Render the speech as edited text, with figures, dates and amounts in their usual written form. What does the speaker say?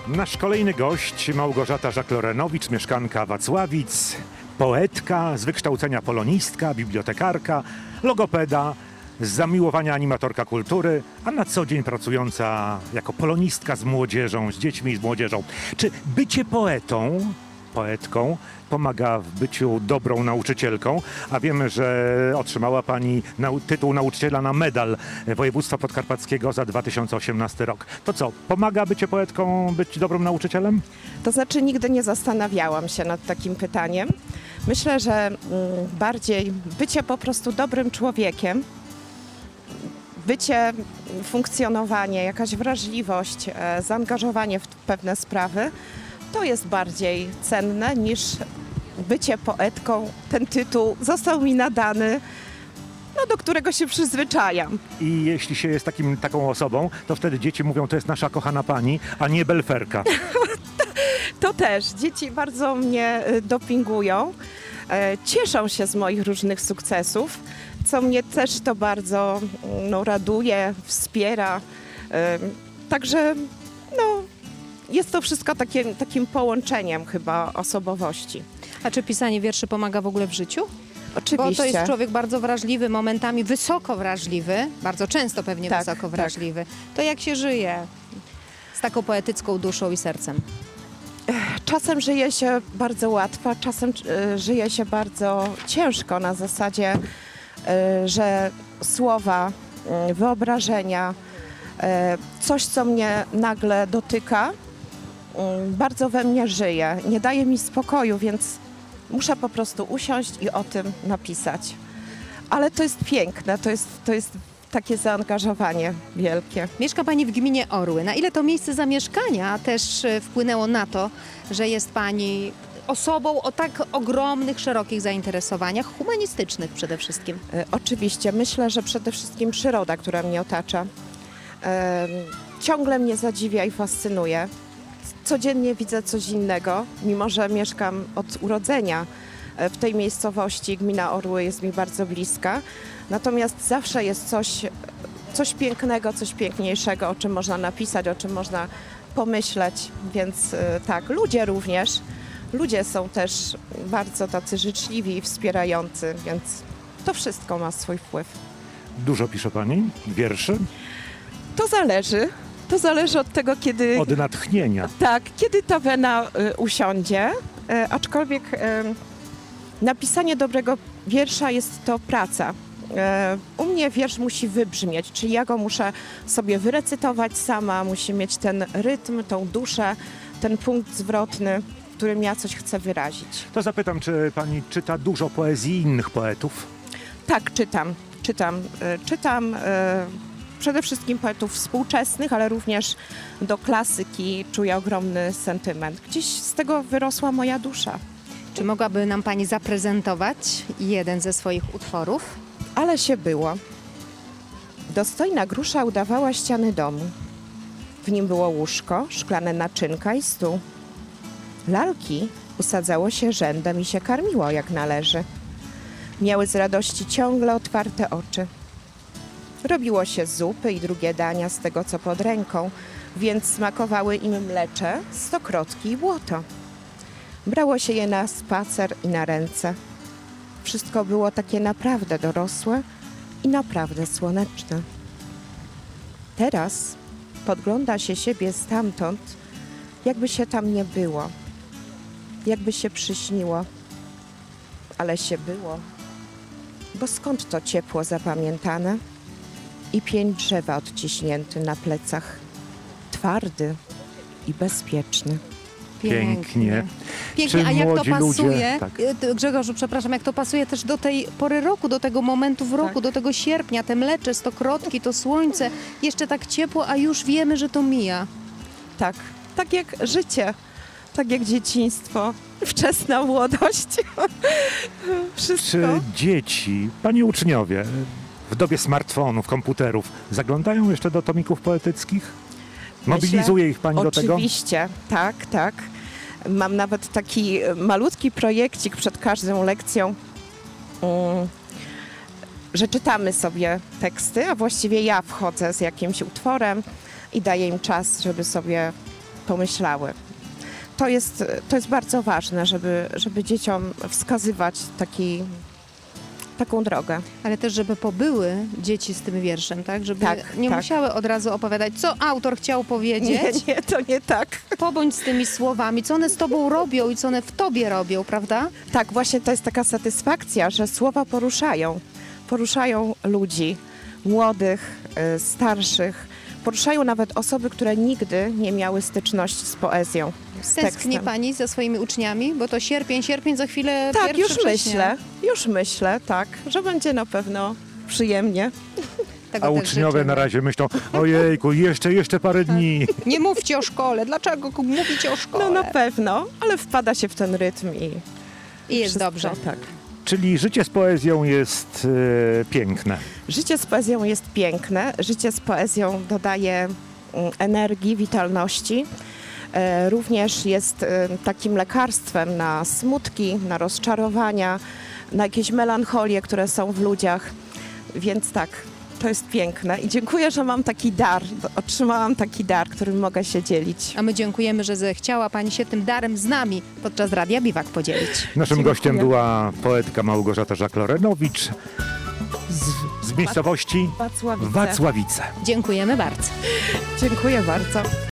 Nasz kolejny gość, Małgorzata Żak-Lorenowicz, mieszkanka Wacławic, poetka, z wykształcenia polonistka, bibliotekarka, logopeda, z zamiłowania animatorka kultury, a na co dzień pracująca jako polonistka z młodzieżą, z dziećmi i z młodzieżą. Czy bycie poetką pomaga w byciu dobrą nauczycielką, a wiemy, że otrzymała Pani tytuł nauczyciela na medal województwa podkarpackiego za 2018 rok. To co, pomaga bycie poetką być dobrym nauczycielem? To znaczy nigdy nie zastanawiałam się nad takim pytaniem. Myślę, że bardziej bycie po prostu dobrym człowiekiem, bycie, funkcjonowanie, jakaś wrażliwość, zaangażowanie w pewne sprawy, to jest bardziej cenne niż bycie poetką. Ten tytuł został mi nadany, do którego się przyzwyczajam. I jeśli się jest taką osobą, to wtedy dzieci mówią, to jest nasza kochana pani, a nie belferka. To też. Dzieci bardzo mnie dopingują. Cieszą się z moich różnych sukcesów, co mnie też to bardzo raduje, wspiera. Także jest to wszystko takim połączeniem chyba osobowości. A czy pisanie wierszy pomaga w ogóle w życiu? Oczywiście. Bo to jest człowiek bardzo wrażliwy, momentami wysoko wrażliwy, bardzo często pewnie wysoko wrażliwy. Tak. To jak się żyje z taką poetycką duszą i sercem? Czasem żyje się bardzo łatwo, czasem żyje się bardzo ciężko na zasadzie, że słowa, wyobrażenia, coś, co mnie nagle dotyka, bardzo we mnie żyje, nie daje mi spokoju, więc muszę po prostu usiąść i o tym napisać. Ale to jest piękne, to jest takie zaangażowanie wielkie. Mieszka Pani w gminie Orły. Na ile to miejsce zamieszkania też wpłynęło na to, że jest Pani osobą o tak ogromnych, szerokich zainteresowaniach, humanistycznych przede wszystkim? Oczywiście. Myślę, że przede wszystkim przyroda, która mnie otacza, ciągle mnie zadziwia i fascynuje. Codziennie widzę coś innego, mimo że mieszkam od urodzenia w tej miejscowości. Gmina Orły jest mi bardzo bliska. Natomiast zawsze jest coś pięknego, coś piękniejszego, o czym można napisać, o czym można pomyśleć. Więc tak, ludzie również. Ludzie są też bardzo tacy życzliwi i wspierający, więc to wszystko ma swój wpływ. Dużo pisze Pani wierszy? To zależy. To zależy od tego, kiedy... Od natchnienia. Tak, kiedy ta wena usiądzie. Aczkolwiek napisanie dobrego wiersza jest to praca. U mnie wiersz musi wybrzmieć, czyli ja go muszę sobie wyrecytować sama, musi mieć ten rytm, tą duszę, ten punkt zwrotny, w którym ja coś chcę wyrazić. To zapytam, czy Pani czyta dużo poezji innych poetów? Tak, czytam przede wszystkim poetów współczesnych, ale również do klasyki czuję ogromny sentyment. Gdzieś z tego wyrosła moja dusza. Czy mogłaby nam Pani zaprezentować jeden ze swoich utworów? Ale się było. Dostojna grusza udawała ściany domu. W nim było łóżko, szklane naczynka i stół. Lalki usadzało się rzędem i się karmiło jak należy. Miały z radości ciągle otwarte oczy. Robiło się zupy i drugie dania z tego, co pod ręką, więc smakowały im mlecze, stokrotki i błoto. Brało się je na spacer i na ręce. Wszystko było takie naprawdę dorosłe i naprawdę słoneczne. Teraz podgląda się siebie stamtąd, jakby się tam nie było, jakby się przyśniło, ale się było. Bo skąd to ciepło zapamiętane i pień drzewa odciśnięty na plecach, twardy i bezpieczny. Pięknie. A jak to pasuje, ludzie, tak. Grzegorzu, przepraszam, jak to pasuje też do tej pory roku, do tego momentu w roku, do tego sierpnia, te mlecze, stokrotki, to słońce, jeszcze tak ciepło, a już wiemy, że to mija. Tak jak życie, tak jak dzieciństwo, wczesna młodość, wszystko. Czy dzieci, Pani uczniowie, w dobie smartfonów, komputerów, zaglądają jeszcze do tomików poetyckich? Mobilizuje ich Pani do tego? Oczywiście, tak. Mam nawet taki malutki projekcik przed każdą lekcją, że czytamy sobie teksty, a właściwie ja wchodzę z jakimś utworem i daję im czas, żeby sobie pomyślały. To jest bardzo ważne, żeby dzieciom wskazywać taką drogę. Ale też, żeby pobyły dzieci z tym wierszem, tak? Żeby Tak, nie tak. musiały od razu opowiadać, co autor chciał powiedzieć. Nie, to nie tak. Pobądź z tymi słowami, co one z tobą robią i co one w tobie robią, prawda? Tak, właśnie to jest taka satysfakcja, że słowa poruszają ludzi, młodych, starszych, poruszają nawet osoby, które nigdy nie miały styczności z poezją, z Tęskni tekstem. pani za swoimi uczniami? Bo to sierpień, za chwilę Tak, pierwszy już myślę, tak, że będzie na pewno przyjemnie. Tego A też uczniowie życzymy. na razie myślą, ojejku, jeszcze parę dni. Nie mówcie o szkole, dlaczego mówicie o szkole? No na pewno, ale wpada się w ten rytm i I jest wszystko, dobrze. Tak. Czyli życie z poezją jest piękne. Życie z poezją jest piękne. Życie z poezją dodaje energii, witalności. Również jest takim lekarstwem na smutki, na rozczarowania, na jakieś melancholie, które są w ludziach. Więc tak, to jest piękne. I dziękuję, że mam taki dar. Otrzymałam taki dar, którym mogę się dzielić. A my dziękujemy, że zechciała pani się tym darem z nami podczas Radia Biwak podzielić. Naszym Dziękuję. gościem była poetka Małgorzata Żaklorenowicz z miejscowości Wacławice. Wacławice. Dziękujemy bardzo. Dziękuję bardzo.